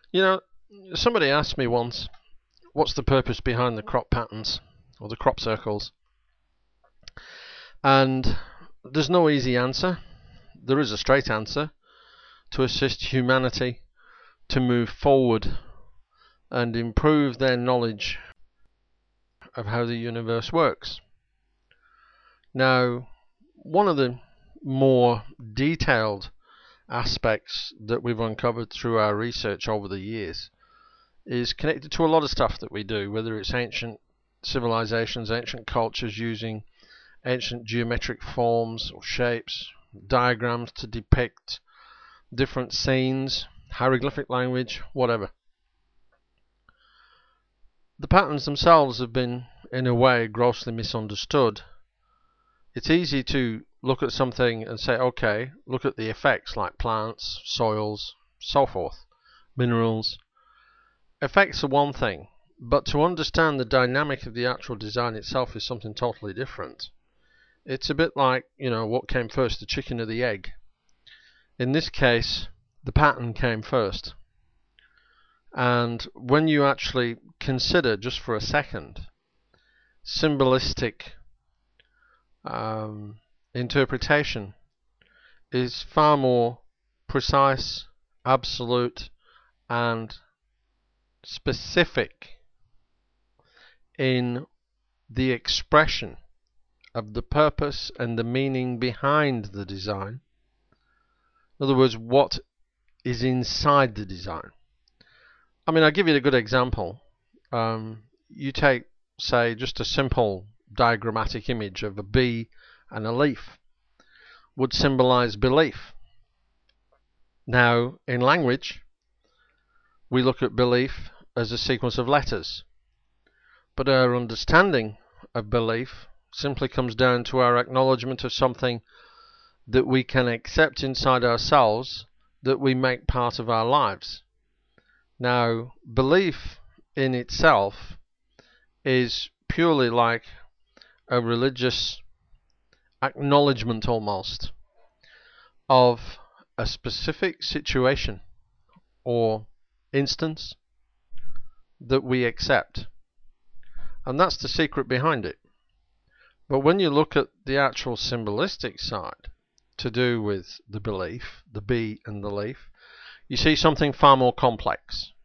You know, somebody asked me once, what's the purpose behind the crop patterns or the crop circles? And there's no easy answer. There is a straight answer: to assist humanity to move forward and improve their knowledge of how the universe works. Now, one of the more detailed aspects that we've uncovered through our research over the years is connected to a lot of stuff that we do, whether it's ancient civilizations, ancient cultures using ancient geometric forms or shapes, diagrams to depict different scenes, hieroglyphic language, whatever. The patterns themselves have been, in a way, grossly misunderstood. It's easy to look at something and say, okay, look at the effects like plants, soils, so forth, minerals. Effects are one thing, but to understand the dynamic of the actual design itself is something totally different. It's a bit like, what came first, the chicken or the egg? In this case, the pattern came first. And when you actually consider, just for a second, symbolistic interpretation is far more precise, absolute, and specific in the expression of the purpose and the meaning behind the design. In other words, what is inside the design. I mean, I'll give you a good example. You take, say, just a simple diagrammatic image of a bee and a leaf would symbolize belief. Now, in language, we look at belief as a sequence of letters, but our understanding of belief simply comes down to our acknowledgement of something that we can accept inside ourselves, that we make part of our lives. Now, belief in itself is purely like a religious acknowledgement almost of a specific situation or instance that we accept. And that's the secret behind it. But when you look at the actual symbolistic side to do with the belief, the bee and the leaf, you see something far more complex.